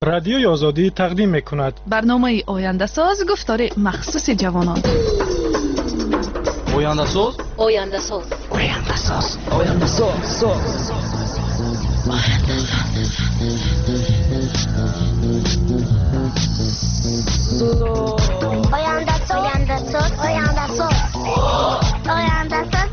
رادیوی آزادی تقدیم می‌کند برنامه آینده ساز گفتار مخصوص جوانان. آینده ساز آینده ساز آینده ساز آینده ساز آینده ساز آینده ساز آینده ساز آینده ساز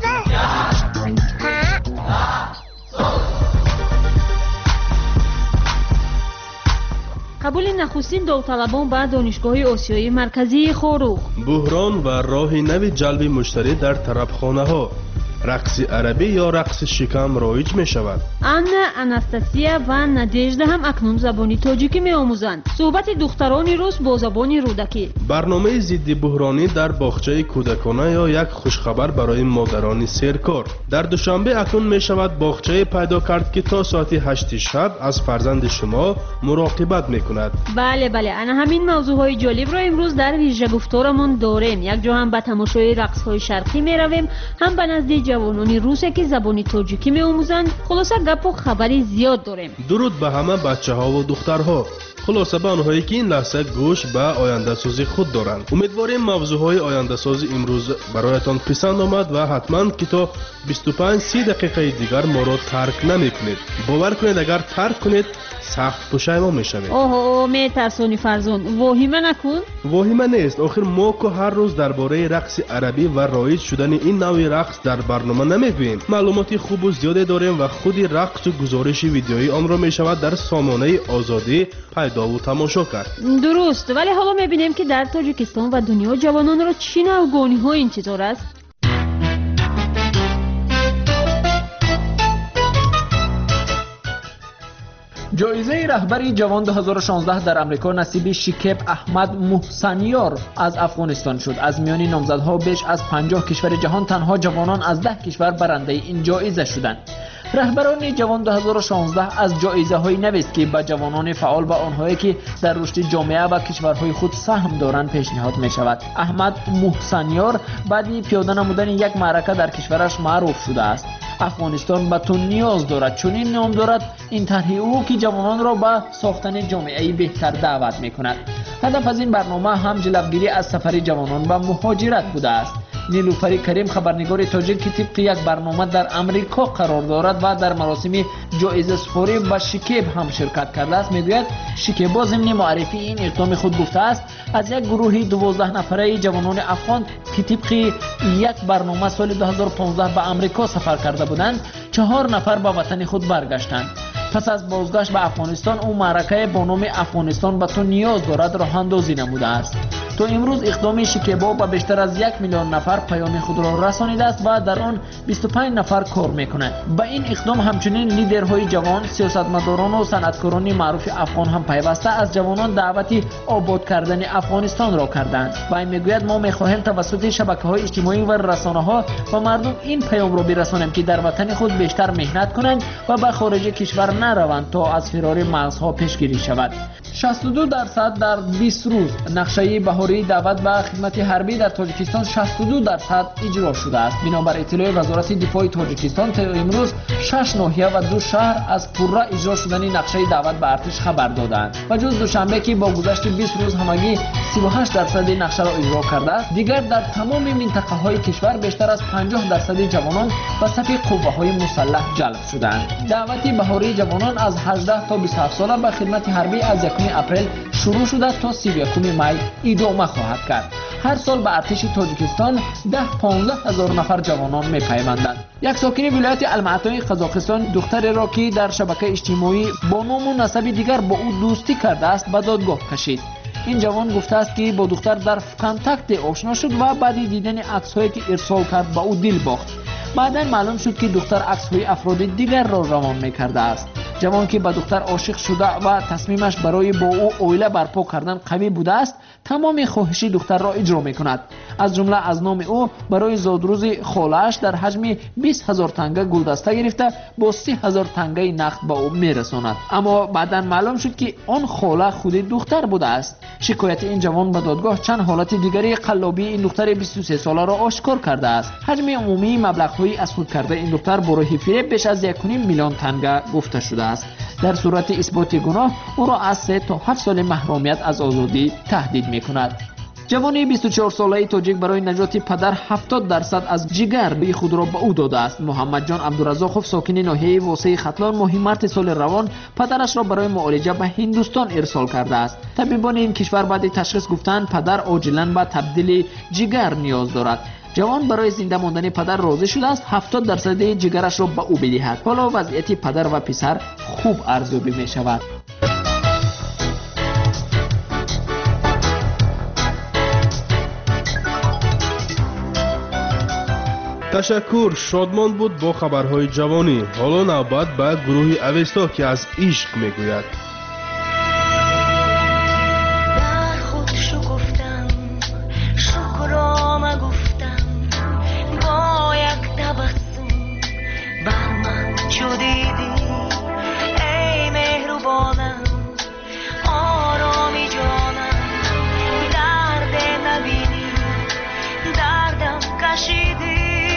قبول نخستین داوطلبان به دانشگاه آسیایی مرکزی خاروق. بحران و راه نو جلب مشتری در طربخانه‌ها. رقص عربی یا رقص شکم رایج می شود. آنا، اناستاسیا و نادژدا هم اکنون زبان تاجیکی می آموزند. صحبت دختران روس با زبان رودکی. برنامه ضد بحرانی در باغچه کودکانه یا یک خوشخبر برای مادران سیرکار. در دوشنبه اکنون می شود باغچه پیدا کرد که تا ساعت 8 شب از فرزند شما مراقبت می کند. بله انا همین موضوع های جالب را امروز در ویژه گفتارمون داریم. یک جا هم به تماشای رقص های شرقی می رویم، هم به نزد جوانانی روسه که زبان تاجیکی می آموزند. خلاصه گپ و خبری زیاد داریم. درود به همه بچه ها و دخترها. خلاصه به آنهایی که این لحظه گوش به آینده سازی خود دارند. امیدواریم موضوع های آینده سازی امروز برایتان پسند آمد و حتما که تا 25-30 دقیقه دیگر ما را ترک نمی کنید. باور کنید اگر ترک کنید سخت پشیمان می شوید. اوه می ترسونی فرزند، واهمه نکن. واهمه نیست. آخر ما که هر روز درباره رقص عربی و رایج شدن این نوع رقص در برنامه نمیگوییم. معلوماتی خوب و زیاده داریم و خود رقص و گزارش ویدیویی آن را می شود در سامانه آزادی پیدا و تماشا کرد. درست، ولی حالا می بینیم که در تاجیکستان و دنیا جوانان را چی نوگانی ها این چطور است؟ جایزه رهبری جوان 2016 در امریکا نصیب شکیب احمد محسنیار از افغانستان شد. از میان نامزدها بیش از 50 کشور جهان تنها جوانان از 10 کشور برنده این جایزه شدند. رهبران جوان 2016 از جایزه های نویست که به جوانان فعال و آنهایی که در رشد جامعه و کشورهای خود سهم دارند پیشنهاد می شود. احمد محسنیار بعد پیاده نمودن یک معرکه در کشورش معروف شده است. افغانستان به تو نیاز دارد، چون این نام دارد این طرح او که جوانان را به ساختن جامعه بهتر دعوت می کند. هدف از این برنامه هم جلوگیری از سفر جوانان به مهاجرت بوده است. نیلوفر کریم خبرنگار تاجیک که طبق یک برنامه در امریکا قرار دارد و در مراسم جایزه سپاری به شکیب هم شرکت کرده است میگوید شکیب با ضمن معرفی این اقدام خود گفته است از یک گروه 12 نفره جوانان افغان که طبق یک برنامه سال 2015 به امریکا سفر کرده بودند 4 نفر به وطن خود برگشتند. پس از بازگشت به افغانستان او معرکه با نام افغانستان به تو نیاز دارد راه اندازی نموده است. تو امروز اقدام شکیبا به بیشتر از 1 میلیون نفر پیام خود را رسانیده است و در آن 25 نفر کار میکنند. به این اقدام همچنین لیدرهای جوان، سیاستمداران و صنعتکاران معروف افغان هم پیوسته از جوانان دعوت آباد کردن افغانستان را کردند. و میگوید ما میخواهیم توسط شبکه‌های اجتماعی و رسانه‌ها و مردم این پیام را برسانیم که در وطن خود بیشتر مهنت کنند و به خارج کشور نروند تا از فرار مرزها پیشگیری شود. 62% در 20 روز نقشه بهاری دعوت به خدمت حربی در تاجیکستان 62% اجرا شده است. بنابر اطلاع وزارت دفاع تاجیکستان تا امروز 6 ناحیه و 2 شهر از پوره اجرا شدن نقشه دعوت به ارتش خبر دادند. و جز دوشنبه که با گذشت 20 روز همگی 38% نقشه را اجرا کرده است، دیگر در تمام منطقه های کشور بیشتر از 50% جوانان به صف قوه‌های مسلح جلب شدند. دعوت بهاری جوانان از 18 تا 27 ساله به خدمت حربی از 1 اپریل شروع شده تا 31 می ادامه خواهد کرد. هر سال به ارتش تاجیکستان 10-15 هزار نفر جوانان می‌پیوندند. یک ساکن ولایت المعطای قزاقستان دختری را که در شبکه اجتماعی با نام و نسب دیگر با او دوستی کرده است به دادگاه کشید. این جوان گفته است که با دختر در کانتاکت آشنا شد و بعد دیدن عکس‌هایی که ارسال کرد با او دل باخت. بعداً معلوم شد که دختر عکس‌های افراد دیگر را روان می‌کرده است. جوان که به دختر عاشق شده و تصمیمش برای با او عائله برپا کردن قوی بوده است، تمام خواهش دختر را اجرا می‌کند. از جمله از نام او برای زادروز خاله‌اش در حجم 20,000 تنگه گلدسته گرفته با 30,000 تنگه نقد به او می‌رساند. اما بعداً معلوم شد که آن خاله خود دختر بوده است. شکایت این جوان به دادگاه چند حالت دیگری قلابی این دختر 23 ساله را آشکار کرده است. حجم عمومی مبلغ‌های از خود کرده این دختر برای فریب بیش از 1.5 میلیون تنگه گفته شده است. در صورت اثبات گناه او را از 3 تا 7 سال محرومیت از آزادی تهدید می‌کند. جوانی 24 ساله تاجیک برای نجات پدر 70% از جگر به خود را به او داده است. محمد جان عبدالرزاقوف ساکن ناحیه واسه ختلان ماه مارس سال روان پدرش را برای معالجه به هندوستان ارسال کرده است. طبیبان این کشور بعد تشخیص گفتند پدر عاجلاً به تبدیل جگر نیاز دارد. جوان برای زنده ماندن پدر راضی شده است 70% جگرش را به او بدهد. حالا وضعیت پدر و پسر خوب ارزیابی می شود. تشکر، شادمان بود با خبرهای جوانی. حالا نوبت به گروه اوستا که از عشق میگوید. در خود شکفتم شکرام گفتم با یک تبسم بر من چو دیدی ای مهربانم آرامی جانم درد نبینی دردم کشیدی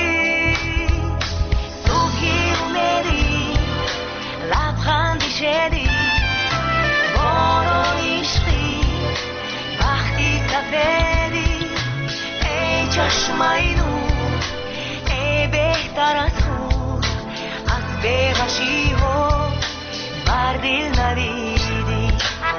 شدی باران عشقی وقتی سفری ای چشمای نور ای بهتر از خود از بیغشی ها بر دل ندیدی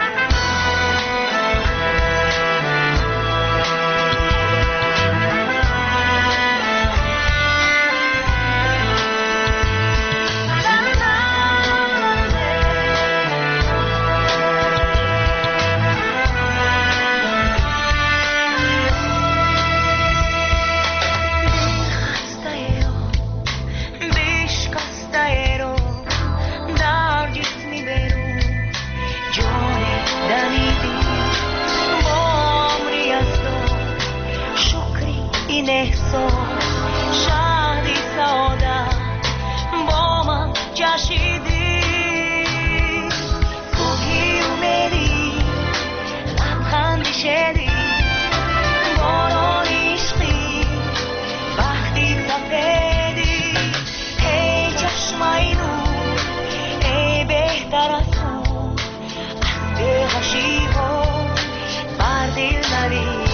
شادی ساده با من جشیدی کوهی اومدی لبخندی شدی باران عشقی وقتی سفیدی ای چشمای نور ای بهتر از خود از بیغشی ها بر دل ندیدی.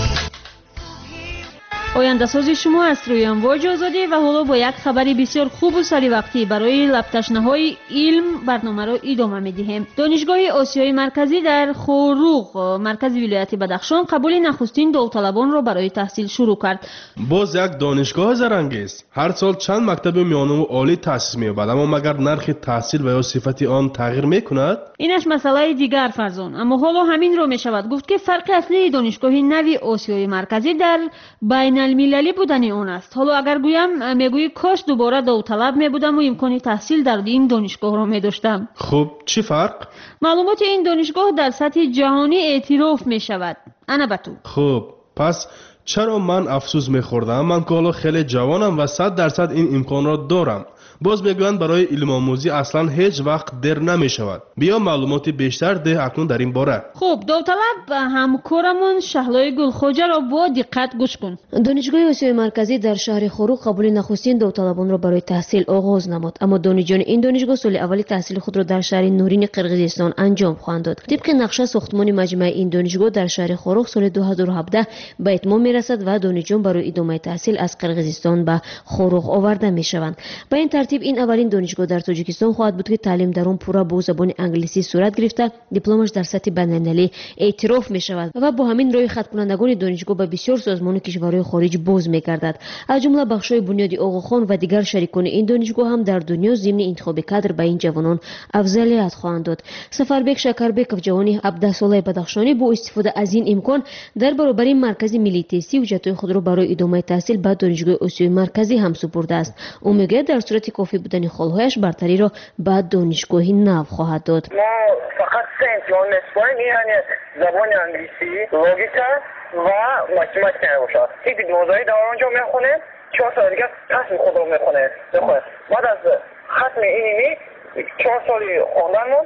آینده‌سازی شما است روی امواج آزادی و حالا با یک خبر بسیار خوب و سری وقتی برای لب‌تشنه‌های علم برنامه را ادامه می‌دهیم. دانشگاه آسیای مرکزی در خوروغ مرکز ولایت بدخشان قبول نخستین داوطلبان را برای تحصیل شروع کرد. باز یک دانشگاه زرنگیز. هر سال چند مکتب میانه و عالی تأسیس می‌یابد، اما مگر نرخ تحصیل و یا صفت آن تغییر می‌کند؟ اینش مسئله دیگر فرزان، اما حالا همین رو می‌شود گفت که فرق اصلی دانشگاه نوی آسیای مرکزی در بین المللی بودن اون است. حالا اگر گویم میگویی کاش دوباره داوطلب میبودم و امکان تحصیل در این دانشگاه را میداشتم. خب چی فرق؟ معلومات این دانشگاه در سطح جهانی اعتراف میشود. انا به تو. خب پس چرا من افسوس میخوردم؟ من که حالا خیلی جوانم و 100% این امکان را دارم. باز میگویند برای علم آموزی اصلا هیچ وقت دیر نمیشود. بیا معلومات بیشتر ده اکنون در این باره. خب داوطلب همکارمون شهلای گلخوجه را با دقت گوش کن. دانشگاه آسیای مرکزی در شهر خوروغ قبول نخستین داوطلبان را برای تحصیل آغاز نمود، اما دانشجویان این دانشگاه سال اول تحصیل خود را در شهر نورین قرقیزستان انجام خواهند داد. طبق نقشه ساختمان مجمع این دانشگاه در شهر خوروغ سال 2017 به اتمام میرسد و دانشجویان برای ادامه تحصیل از قرقیزستان به خوروغ آورده میشوند. به این ترتیب این اولین دانشگاه در تاجیکستان خواهد بود که تعلیم در آن پورا با زبان انگلیسی صورت گرفته دیپلمش در سطح بین‌المللی اعتراف می شود و با همین روی خط کنندگان دانشگاه به بسیار سازمان کشورهای خارج باز می‌گردد. از جمله بخش‌های بنیادی آقاخان و دیگر شریکان این دانشگاه هم در دنیا ضمن انتخاب کادر به این جوانان افضلیت خواهند داد. سفربک شکربکov جوانی 17 ساله بدخشانی با استفاده از این امکان در برابر مرکز ملی تحصیل حجت‌های خود را برای ادامه تحصیل به دانشگاه آسیای مرکزی هم سپرده است. او میگه در صورت کافی بودن خالهایش برتری را به دانشگاهی نو خواهد داد. ما فقط سه امتحان نصفانیم، یعنی زبان انگلیسی، لوگیکا و ماتماتیک نباشد. این دیگنوزایی در آنجا میخونه، 4 سال دیگه تصمیم خود رو میخونه. بعد از ختم اینی 4 سالی خواندن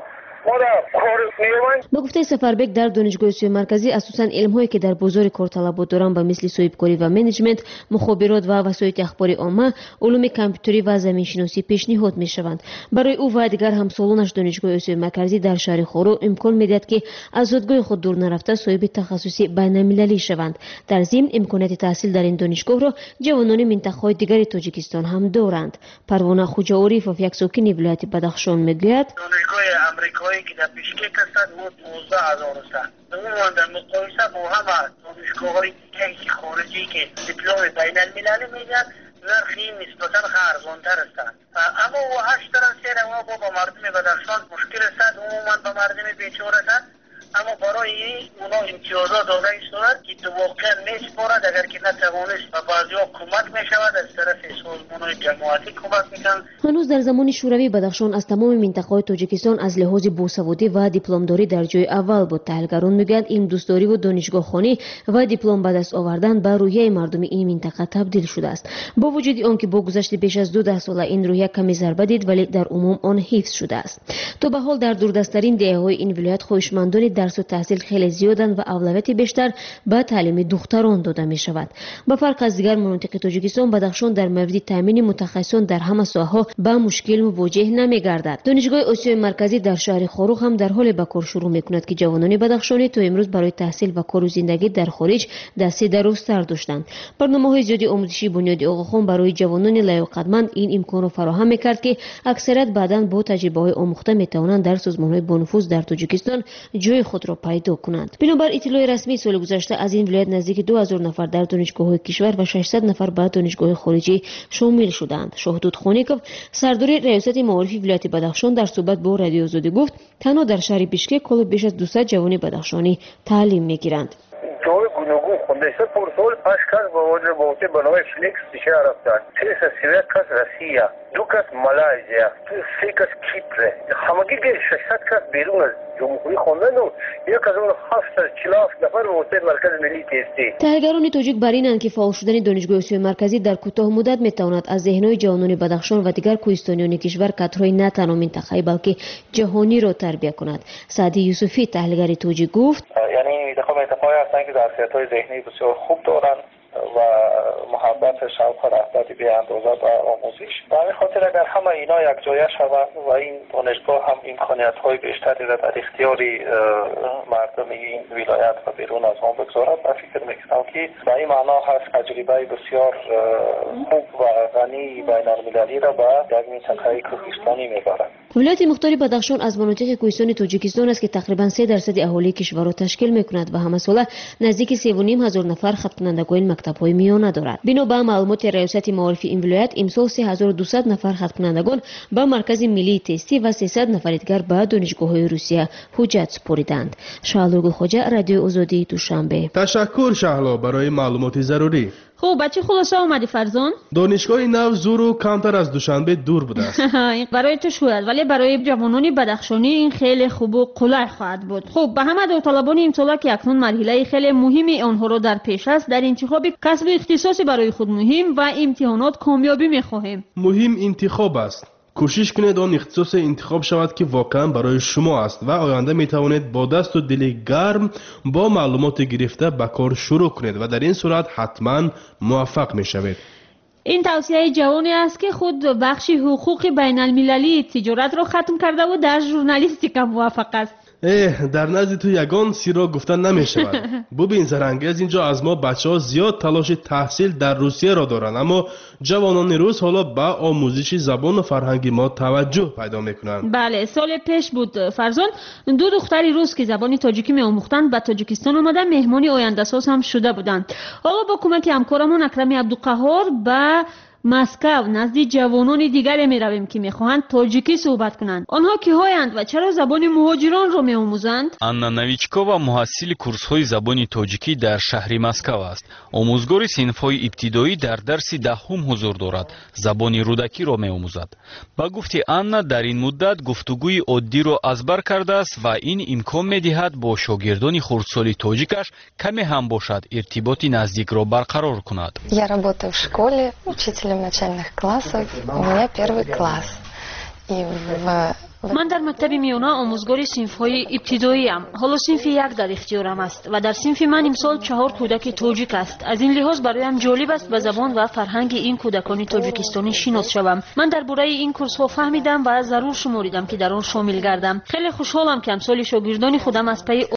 ما در کار می‌رویم. با گفته سفربک در دانشگاه سوی مرکزی اساساً علم‌هایی که در بازار کار طلبات دارند و مثل صاحبکاری و منیجمنت، مخابرات و وسایل اخباری عامه، علوم کامپیوتری و زمین‌شناسی پیشنهاد می‌شوند. برای او و دیگر همسالانش دانشگاه سوی مرکزی در شهر خورو امکان می‌دهد که از زادگاه خود دور نرفته صاحب تخصصی بین‌المللی شوند. در ضمن امکانات تحصیل در این دانشگاه را جوانان منطقه‌های دیگر تاجیکستان هم دارند. پروانه خوجاوری یک ساکن ولایت بدخشان میگوید دانشگاه آمریکایی که در بیشکک هستند بود 12000 است. عموما در مقایسه با همه دانشگاه‌های دیگری که خارجی که دیپلم بین‌المللی میدن نرخی نسبتاً ارزان‌تر هستند. اما او 8 درصد و با مردم بدخشان مشکل است. عموما با مردم بیچاره است. اما برای اونا امتیازات داده شود که تو واقعا میسپارد اگر که نتوانست و بعضی‌ها کمک میشود از طرف سازمان‌های جماعتی کمک میکنند. هنوز در زمان شوروی بدخشان از تمام منطقه‌های تاجیکستان از لحاظ باسوادی و دیپلمداری در جای اول بود. تحلیلگران میگویند علم دوستداری و دانشگاه خوانی و دیپلم به دست آوردن به روحیه مردم این منطقه تبدیل شده است. با وجود آنکه با گذشت بیش از 12 ساله این روحیه کمی ضربه دید ولی در عموم آن حفظ شده است. تا به حال در دوردست‌ترین دهه‌های این ولایت خواهشمندان درس و تحصیل خیلی زیادند و اولویت بیشتر به تعلیم دختران داده می شود. با فرق از دیگر مناطق تاجیکستان بدخشان در مورد تامین متخصصان در همه ساحه‌ها به مشکل مواجه نمی گردد. دانشگاه آسیای مرکزی در شهر خاروق هم در حال به کار شروع می کند که جوانان بدخشانی تا امروز برای تحصیل و کار و زندگی در خارج دست درازتر داشتند. برنامه‌های زیادی آموزشی بنیاد آقاخان برای جوانان لیاقتمند این امکان را فراهم می‌کرد که اکثریت بعداً با تجربه‌های آموخته می‌توانند در سازمان‌های بانفوذ در تاجیکستان جای خود را پیدا کنند. بنابر اطلاع رسمی سال گذشته از این ولایت نزدیک 2000 نفر در دانشگاه‌های کشور و 600 نفر به دانشگاه خارجی شامل شدند. شاهدود خانیکوف سردار ریاست معارف ولایت بدخشان در صحبت با رادیو آزادی گفت تنها در شهر بیشکک کل بیش از 200 جوان بدخشانی تعلیم می‌گیرند. جای گوناگون خونده است. پر سال 5 کس با وجه باوته به نام فلیکس پیش رفتند. 3 کس روسیه، 2 کس مالایزیا، 3 کس کیپر. همگی 600 کس بیرون از جمهوری خواندند و یک از اون 747 نفر واسه مرکز ملی تستی. تحلیلگران تاجیک بر اینند که فعال شدن دانشگاه آسیای مرکزی در کوتاه مدت میتواند از ذهن‌های جوانان بدخشان و دیگر کوهستانیان کشور کادرهای نه تنها منطقه‌ای بلکه جهانی را تربیت کند. سعدی یوسفی تحلیلگر تاجیک گفت یعنی منطقه‌ای هستند که ظرفیت‌های ذهنی بسیار خوب دارند و محبت شوق و رغبت بی اندازه به آموزش. به همین خاطر اگر همه اینا یک جایه شود و این دانشگاه هم امکانیت‌های بیشتری را در اختیار مردم این ولایت و بیرون از آن بگذارد، من فکر می‌کنم که به این معنا هست تجربه بسیار خوب و غنی بین‌المللی را به یک منطقه کوهستانی می‌برد. ولایت مختار بدخشان از مناطق کوهستانی تاجیکستان است که تقریباً 3% اهالی کشور را تشکیل می‌کند و همه ساله نزدیک 3,500 نفر ختم کنندگان مکتب‌های میانه دارد. بنا به معلومات ریاست معارف این ولایت امسال 3200 نفر ختم کنندگان به مرکز ملی تستی و 300 نفر دیگر به دانشگاه‌های روسیه حجت سپردند. شهلا گلخواجه، رادیو آزادی، دوشنبه. تشکر شهلا برای معلومات ضروری. خب بچه خلاصه اومدی فرزان؟ دانشگاه نو زور و کمتر از دوشنبه دور بوده است. برای تو شاید، ولی برای جوانان بدخشانی این خیلی خوب و قلع خواهد بود. خب به همه داوطلبان امسال که اکنون مرحله خیلی مهمی آنها را در پیش است در انتخاب کسب اختصاصی برای خود مهم و امتحانات کامیابی می‌خواهیم. مهم انتخاب است. کوشش کنید آن اختصاص انتخاب شود که واقعا برای شما است و آینده می توانید با دست و دل گرم با معلومات گرفته به کار شروع کنید و در این صورت حتما موفق می شوید. این توصیه جوانی است که خود بخش حقوق بین المللی تجارت را ختم کرده و در ژورنالیستیک موفق است. در نزد تو یگان سیرا گفتن نمی شود. ببین زرنگیز اینجا از ما بچه‌ها زیاد تلاش تحصیل در روسیه را دارند، اما جوانان روس حالا به آموزش زبان و فرهنگ ما توجه پیدا میکنند. بله، سال پیش بود فرزان 2 دختری روس که زبان تاجیکی می آموختند به تاجیکستان آمدن مهمانی آینده ساز هم شده بودند. حالا با کمک همکارمون اکرم عبدالقهار به مسکو نزد جوانان دیگری می رویم که می خواهند تاجیکی صحبت کنند. آنها کی‌هایند و چرا زبان مهاجران را می آموزند؟ آنا نویچکووا محصل کورس‌های زبان تاجیکی در شهر مسکو است. آموزگار صنف‌های ابتدایی در درس دهم حضور دارد. زبان رودکی را می آموزد. با گفته آنا در این مدت گفتگوی عادی را از بر کرده است و این امکان می دهد با شاگردان خردسال تاجیکش کمی هم باشد ارتباط نزدیک را برقرار کند. Я работаю в школе учителем начальных классов. У меня 1 класс. И в من در مکتب میونا آموزگار صنف‌های ابتدایی ام. حالا صنف یک در اختیارم است و در صنف من امسال 4 کودک تاجیک است. از این لحاظ برایم جالب است به زبان و فرهنگ این کودکان تاجیکستانی شناس شوم. من درباره این کورس ها فهمیدم و ضرور شماریدم که در آن شامل گردم. خیلی خوشحالم که امثال شاگردان خودم از پی